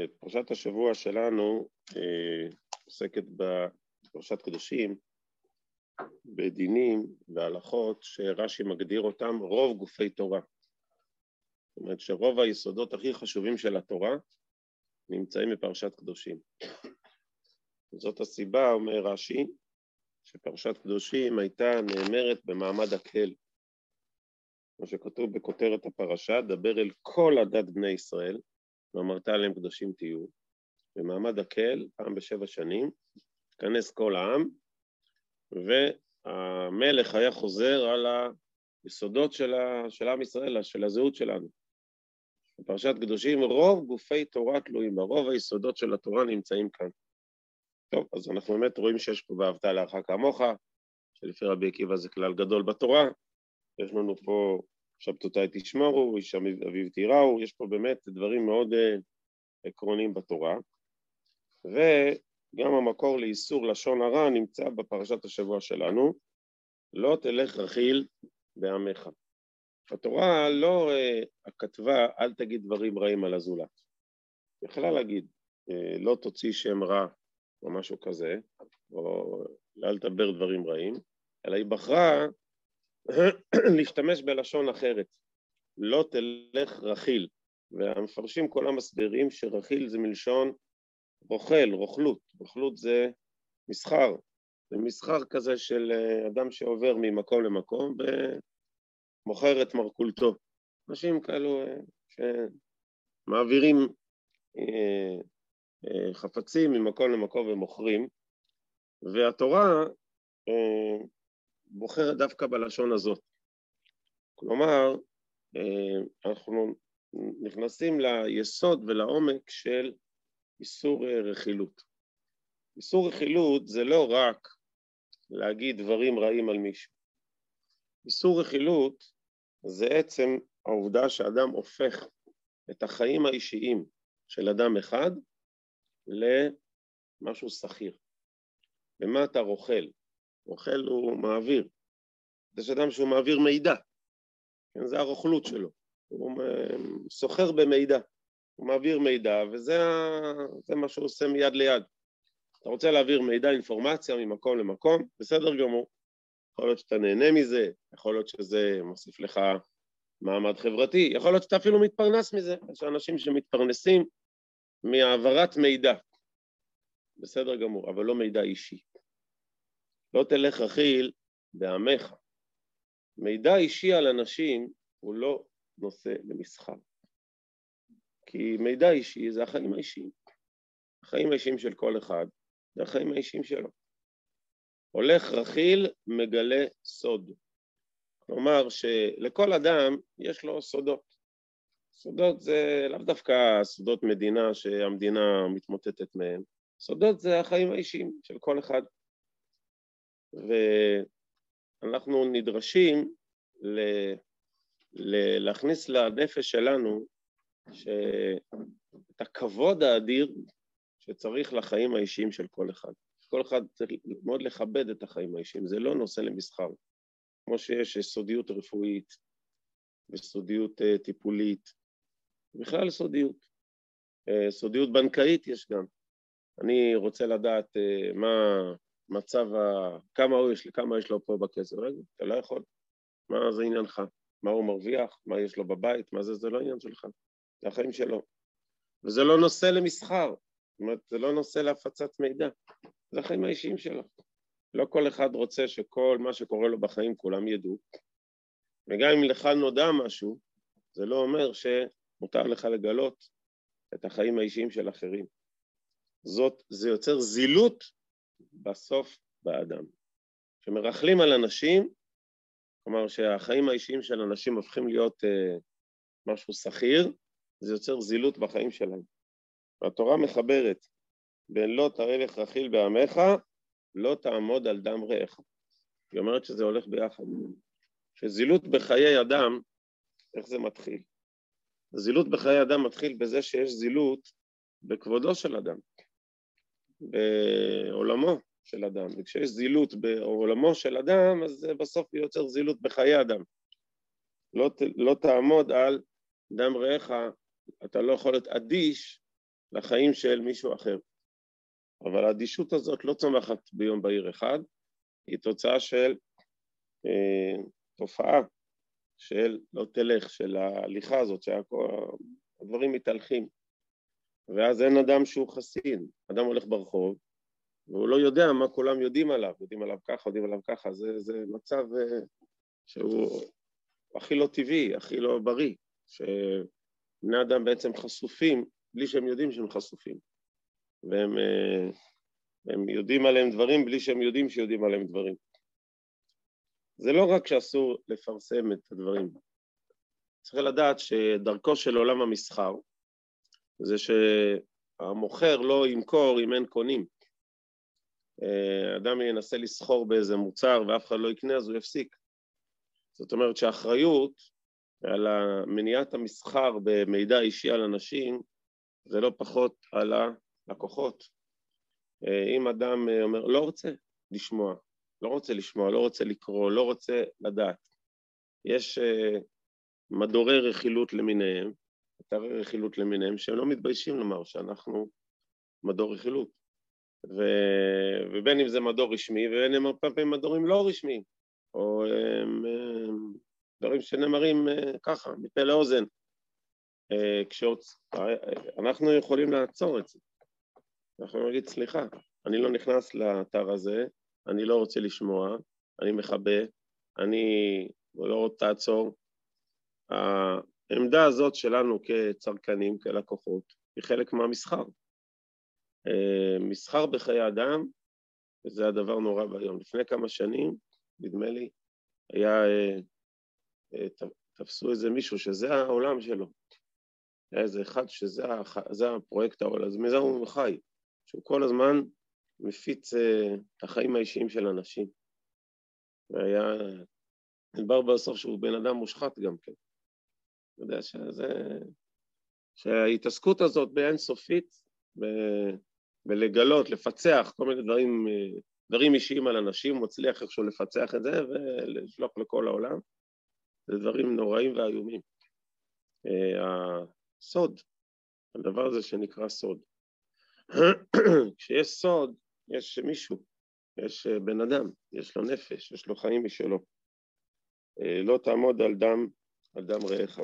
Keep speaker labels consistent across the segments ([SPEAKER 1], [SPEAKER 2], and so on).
[SPEAKER 1] פרשת השבוע שלנו עוסקת בפרשת קדושים, בדינים והלכות שרש"י מגדיר אותם רוב גופי תורה. זאת אומרת שרוב היסודות הכי חשובים של התורה נמצאים בפרשת קדושים. זאת הסיבה, אומר רש"י, שפרשת קדושים הייתה נאמרת במעמד הקהל. כמו שכתוב בכותרת הפרשה, דבר אל כל עדת בני ישראל, ואמרת עליהם קדושים תהיו. במעמד הקהל, פעם ב7 שנים, תכנס כל העם, והמלך היה חוזר על היסודות של עם ישראל, של הזהות שלנו. בפרשת קדושים, רוב גופי תורה תלויים, רוב היסודות של התורה נמצאים כאן. טוב, אז אנחנו באמת רואים שיש פה ואהבת לרעך כמוך, שלפי רבי עקיבא זה כלל גדול בתורה. יש לנו פה שבתותי תשמרו, איש אביב תיראו, יש פה באמת דברים מאוד עקרוניים בתורה. וגם המקור לאיסור לשון הרע נמצא בפרשת השבוע שלנו, לא תלך רכיל בעמך. התורה לא כתבה אל תגיד דברים רעים על הזולת. יכלה להגיד לא תוציא שם רע או משהו כזה, או אל תדבר דברים רעים, אלא היא בחרה להשתמש בלשון אחרת, לא תלך רכיל. והמפרשים כולם מסבירים שרכיל זה מלשון רוכל, רוכלות. רוכלות זה מסחר, זה מסחר כזה של אדם שעובר ממקום למקום ומוכר את מרכולתו. אנשים כאלו שמעבירים חפצים ממקום למקום ומוכרים, והתורה בוחרת דווקא בלשון הזאת. כלומר, אנחנו נכנסים ליסוד ולעומק של איסור רכילות. איסור רכילות זה לא רק להגיד דברים רעים על מישהו. איסור רכילות זה עצם העובדה שאדם הופך את החיים האישיים של אדם אחד למשהו שכיר. ומה אתה רוכל? רוכל הוא מעביר. יש אדם שהוא מעביר מידע. כן, זה הרוכלות שלו. הוא סוחר במידע. הוא מעביר מידע, וזה מה שהוא עושה מיד ליד. אתה רוצה להעביר מידע, אינפורמציה ממקום למקום, בסדר גמור. יכול להיות שאתה נהנה מזה, יכול להיות שזה מוסיף לך מעמד חברתי, יכול להיות שאתה אפילו מתפרנס מזה. יש אנשים שמתפרנסים מהעברת מידע. בסדר גמור, אבל לא מידע אישי. לא תלך רכיל בעמך. מידע אישי על אנשים הוא לא נושא למסחר. כי מידע אישי זה החיים האישיים. החיים האישיים של כל אחד, זה החיים האישיים שלו. הולך רכיל מגלה סוד. כלומר שלכל אדם יש לו סודות. סודות זה לאו דווקא סודות מדינה שהמדינה מתמוטטת מהם. סודות זה החיים האישיים של כל אחד. ואנחנו נדרשים להכניס לנפש שלנו את הכבוד האדיר שצריך לחיים האישיים של כל אחד. כל אחד צריך מאוד לכבד את החיים האישיים, זה לא נושא למסחר. כמו שיש סודיות רפואית וסודיות טיפולית, בכלל סודיות. סודיות בנקאית יש גם. אני רוצה לדעת מה מצב, כמה יש לו פה בכסף. רגע, אתה לא יכול. מה זה עניינך? מה הוא מרוויח? מה יש לו בבית? מה זה לא עניין שלך. זה החיים שלו. וזה לא נושא למסחר. זאת אומרת, זה לא נושא להפצת מידע. זה החיים האישיים שלו. לא כל אחד רוצה שכל מה שקורה לו בחיים כולם ידעו. וגם אם לך נודע משהו, זה לא אומר שמותר לך לגלות את החיים האישיים של אחרים. זה יוצר זילות בסוף באדם. שמרחלים על אנשים, כלומר שהחיים האישיים של אנשים הופכים להיות משהו שכיר, זה יוצר זילות בחיים שלהם. והתורה מחברת, בין לא תלך רכיל בעמך, לא תעמוד על דם רעך. היא אומרת שזה הולך ביחד. שזילות בחיי אדם, איך זה מתחיל? זילות בחיי אדם מתחיל בזה שיש זילות בכבודו של אדם, בעולמו של אדם. וכשיש זילות בעולמו של אדם, אז בסוף יוצר זילות בחיי אדם. לא תעמוד על דם רעך, אתה לא יכול להיות אדיש לחיים של מישהו אחר. אבל האדישות הזאת לא צומחת ביום בהיר אחד, היא תוצאה של תופעה של לא תלך, של ההליכה הזאת, שהדברים מתהלכים. ואז אין אדם שהוא חסין, אדם הולך ברחוב, והוא לא יודע מה כולם יודעים עליו ככה, יודעים עליו ככה, זה מצב שהוא הכי לא טבעי, הכי לא בריא, שבני אדם בעצם חשופים, בלי שהם יודעים שהם חשופים, והם יודעים עליהם דברים, בלי שהם יודעים שיודעים עליהם דברים. זה לא רק שאסור לפרסם את הדברים, צריך לדעת שדרכו של עולם המסחר, זה שהמוכר לא ימכור אם אין קונים. אדם ינסה לסחור באיזה מוצר ואף אחד לא יקנה, אז הוא יפסיק. זאת אומרת שהאחריות על מניעת המסחר במידע אישי על אנשים, זה לא פחות על הלקוחות. אם אדם אומר, לא רוצה לשמוע, לא רוצה לקרוא, לא רוצה לדעת. יש מדורי רכילות למיניהם, אתרי רכילות למיניהם, שהם לא מתביישים לומר שאנחנו מדור רכילות. ובין אם זה מדור רשמי, ובין אם הרבה פעמים מדורים לא רשמיים, או דברים שנאמרים ככה, מפה לאוזן. אנחנו יכולים לעצור את זה. אנחנו נגיד, סליחה, אני לא נכנס לאתר הזה, אני לא רוצה לשמוע, אני מכבה, אני לא רוצה לעצור. העמדה הזאת שלנו כצרכנים, כלקוחות, היא חלק מהמסחר. מסחר בחיי אדם, וזה הדבר נורא ביום. לפני כמה שנים, נדמה לי, תפסו איזה מישהו שזה העולם שלו. היה איזה אחד שזה הפרויקט העולם, אז מזה הוא חי, שהוא כל הזמן מפיץ את החיים האישיים של אנשים. והיה נדבר בסוף שהוא בן אדם מושחת גם כן. אתה יודע שההתעסקות הזאת באינסופית, ולגלות, לפצח כל מיני דברים אישיים על אנשים, הוא מצליח איכשהו לפצח את זה ולשלוח לכל העולם, זה דברים נוראים ואיומים. הסוד, הדבר הזה שנקרא סוד. כשיש סוד, יש מישהו, יש בן אדם, יש לו נפש, יש לו חיים משלו. לא תעמוד על דם רעך.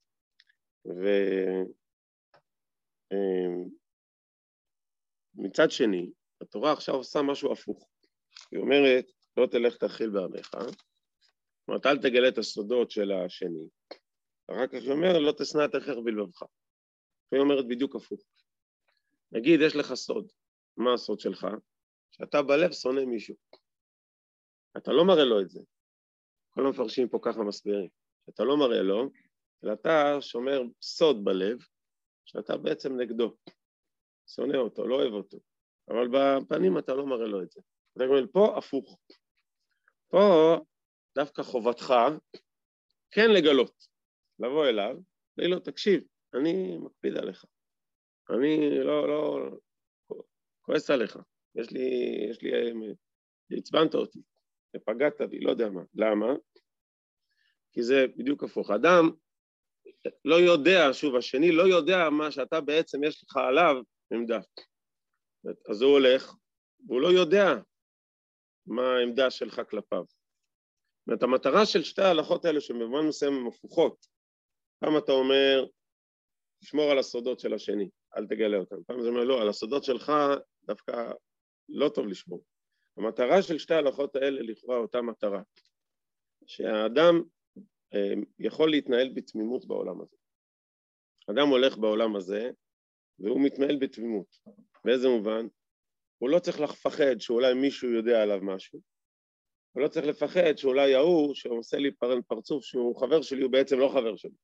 [SPEAKER 1] ומצד שני, התורה עכשיו עושה משהו הפוך. היא אומרת, לא תלך תאכיל בעמך, זאת אומרת, אל תגלה את הסודות של השני. אחר כך היא אומרת, לא תשנא את אחיך בלבבך. היא אומרת בדיוק הפוך. נגיד, יש לך סוד. מה הסוד שלך? שאתה בלב שונא מישהו. אתה לא מראה לו את זה. כל המפרשים פה ככה מסבירים. אתה לא מראה לו, אלא אתה שומר סוד בלב, שאתה בעצם נגדו. שונא אותו, לא אוהב אותו. אבל בפנים אתה לא מראה לו את זה. אתה אומר, פה הפוך. פה דווקא חובתך כן לגלות. לבוא אליו, להגיד לו, תקשיב, אני מקפיד עליך. אני לא כועס עליך. יש לי, הצבנת אותי, פגעת בי, לא יודע מה. למה? כי זה בדיוק הפוך. אדם לא יודע, שוב, השני לא יודע מה שאתה בעצם יש לך עליו עמדה. אז הוא הולך, והוא לא יודע מה העמדה שלך כלפיו. זאת אומרת, המטרה של שתי ההלכות האלה שבמובן מסוים הן הפוכות. פעם אתה אומר, תשמור על הסודות של השני, אל תגלה אותם. פעם זה אומר, לא, על הסודות שלך דווקא לא טוב לשמור. המטרה של שתי ההלכות האלה לכאורה אותה מטרה, שהאדם יכול להתנהל בתמימות בעולם הזה. אדם הולך בעולם הזה, והוא מתנהל בתמימות. באיזה מובן? הוא לא צריך לפחד שאולי מישהו יודע עליו משהו. הוא לא צריך לפחד שאולי ההוא שעושה לי פרצוף שהוא חבר שלי, הוא בעצם לא חבר שלי.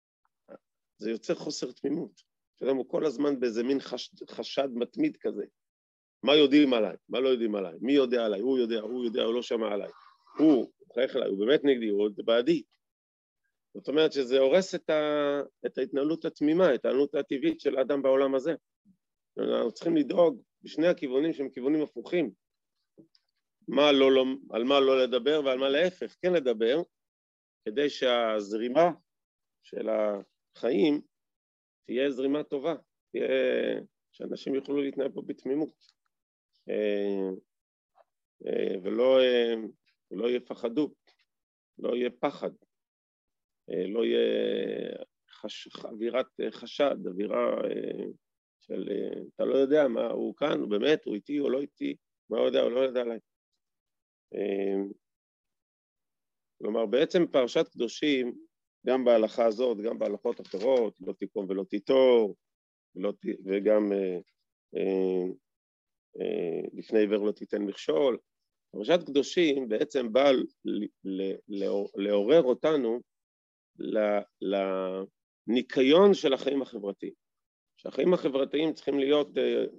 [SPEAKER 1] זה יוצר חוסר תמימות. שאדם הוא כל הזמן באיזה מין חשד מתמיד כזה. מה יודעים עליי? מה לא יודעים עליי? מי יודע עליי? הוא יודע, הוא לא שמע עליי. הוא חייך עליי, הוא באמת נגדי, הוא בעדי. זאת אומרת שזה הורס את ההתנהלות התמימה, את ההתנהלות הטבעית של האדם בעולם הזה. אנחנו צריכים לדאוג בשני הכיוונים שהם כיוונים הפוכים. על מה לא לדבר ועל מה להפך כן לדבר, כדי שהזרימה של החיים תהיה זרימה טובה, תהיה אנשים יוכלו להתנהל פה בתמימות, ולא יפחדו, לא יהיה פחד, לא יהיה אווירת חשד, אווירה של אתה לא יודע מה, הוא כאן, הוא באמת, הוא איתי או לא איתי, מה הוא יודע או לא יודע עליי. כלומר, בעצם פרשת קדושים, גם בהלכה הזאת, גם בהלכות אחרות, לא תיקום ולא תיטור, וגם לפני עיוור לא תיתן מכשול. פרשת קדושים בעצם באה לעורר אותנו לניקיון של החיים החברתיים. שהחיים החברתיים צריכים להיות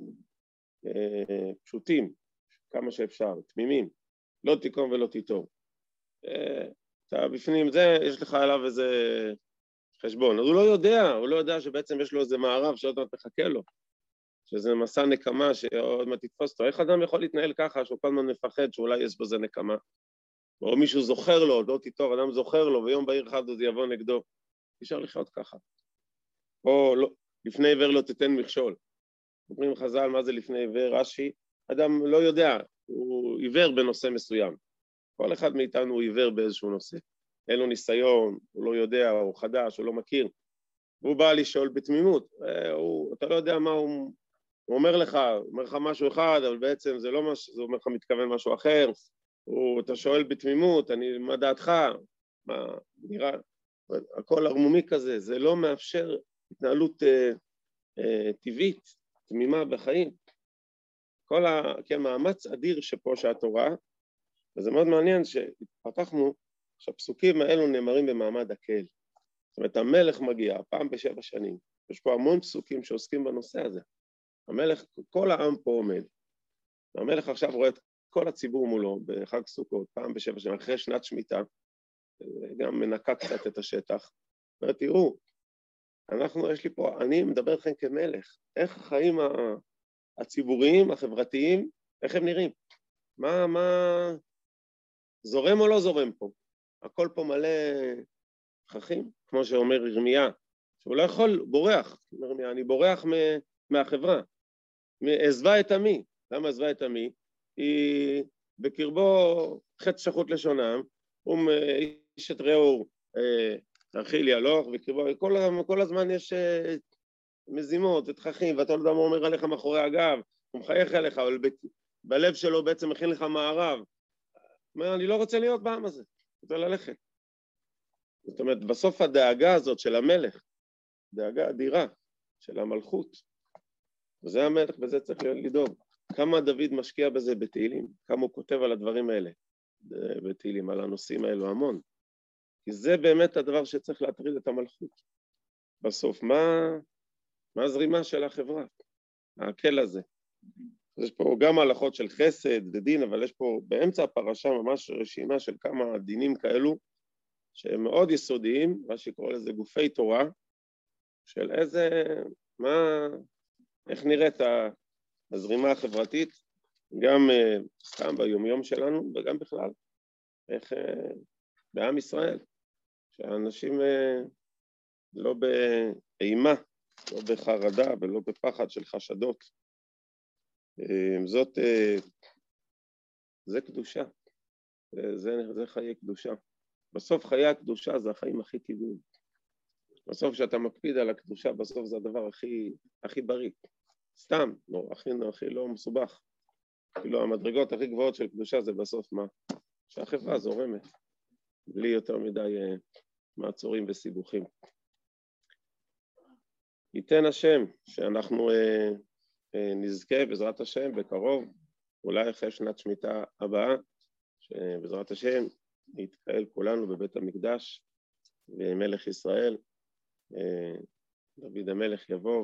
[SPEAKER 1] פשוטים, כמה שאפשר, תמימים, לא תיקום ולא תיטור. אתה בפנים זה, יש לך עליו איזה חשבון. אז הוא לא יודע שבעצם יש לו איזה מערב שעוד מעט מחכה לו, שזה מסע נקמה שעוד מעט תתפוס אותו. איך אדם יכול להתנהל ככה, שהוא כל הזמן מפחד שאולי יש בזה נקמה? או מישהו זוכר לו, לא תיטור, אדם זוכר לו, ויום בהיר אחד עוד יבוא נגדו. אפשר לחיות ככה. או לא, לפני עיוור לא תיתן מכשול. אומרים חז"ל, מה זה לפני עיוור? רש"י, אדם לא יודע, הוא עיוור בנושא מסוים. כל אחד מאיתנו הוא עיוור באיזשהו נושא. אין לו ניסיון, הוא לא יודע, הוא חדש, הוא לא מכיר. והוא בא לשאול בתמימות. אתה לא יודע מה הוא אומר לך, הוא אומר לך משהו אחד, אבל בעצם זה לא משהו, זה אומר לך מתכוון משהו אחר. אתה שואל בתמימות, מה דעתך? מה נראה? הכל הרמומי כזה, זה לא מאפשר התנהלות טבעית, תמימה בחיים. כן, מאמץ אדיר שפה שהתורה, וזה מאוד מעניין שפתחנו שהפסוקים האלו נאמרים במעמד הקהל. זאת אומרת, המלך מגיע פעם ב7 שנים. יש פה המון פסוקים שעוסקים בנושא הזה. המלך, כל העם פה עומד. המלך עכשיו רואה את כל הציבור מולו בחג סוכות, פעם ב7 שנים, אחרי שנת שמיטה, גם מנקה קצת את השטח. תראו, יש לי פה, אני מדבר לכם כמלך, איך החיים הציבוריים, החברתיים, איך הם נראים? מה זורם או לא זורם פה? הכל פה מלא תככים, כמו שאומר ירמיה, שהוא לא יכול, בורח, אני בורח מהחברה, עזבה את עמי. למה עזבה את עמי? היא בקרבו חטא שחוט לשונם, איש את רעהו אכיל יהלוך, וקרבו, כל הזמן יש מזימות ותככים, ואתה לא יודע מה אומר עליך מאחורי הגב, הוא מחייך אליך, אבל בלב שלו בעצם מכין לך מערב. אומר, אני לא רוצה להיות בעם הזה, רוצה ללכת. זאת אומרת, בסוף הדאגה הזאת של המלך, דאגה אדירה של המלכות, וזה המלך, וזה צריך לדאוג. כמה דוד משקיע בזה בתהילים, כמה הוא כותב על הדברים האלה בתהילים, על הנושאים האלו המון. כי זה באמת הדבר שצריך להטריד את המלכות. בסוף, מה הזרימה של החברה? הקל הזה. יש פה גם הלכות של חסד ודין, אבל יש פה באמצע הפרשה ממש רשימה של כמה דינים כאלו, שהם מאוד יסודיים, מה שקורא לזה גופי תורה, של איך נראית הזרימה החברתית, גם סתם ביומיום שלנו, וגם בכלל, איך בעם ישראל, שהאנשים לא באימה, לא בחרדה ולא בפחד של חשדות. זה קדושה, זה חיי קדושה. בסוף חיי הקדושה זה החיים הכי טבעיים. בסוף שאתה מקפיד על הקדושה, בסוף זה הדבר הכי בריא. סתם, הכי לא מסובך. כאילו המדרגות הכי גבוהות של קדושה זה בסוף מה? שהחברה זורמת, בלי יותר מדי מעצורים וסיבוכים. ייתן השם שאנחנו נזכה בעזרת השם בקרוב, אולי אחרי שנת שמיטה הבאה, שבעזרת השם נתקהל כולנו בבית המקדש, ומלך ישראל, דוד המלך יבוא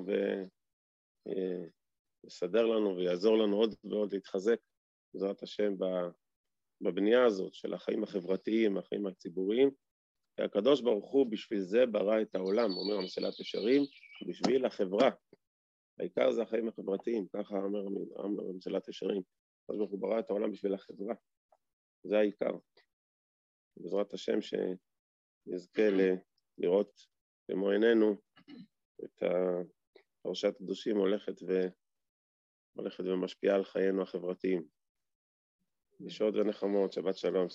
[SPEAKER 1] ויסדר לנו ויעזור לנו עוד ועוד להתחזק בעזרת השם בבנייה הזאת של החיים החברתיים, החיים הציבוריים. הקדוש ברוך הוא בשביל זה ברא את העולם, אומר מסילת ישרים, בשביל החברה. העיקר זה החיים החברתיים, ככה אומר מסילת ישרים. הקדוש ברוך הוא ברא את העולם בשביל החברה. זה העיקר. בעזרת השם שנזכה לראות במו עינינו את פרשת קדושים הולכת הולכת ומשפיעה על חיינו החברתיים. ישועות ונחמות, שבת שלום.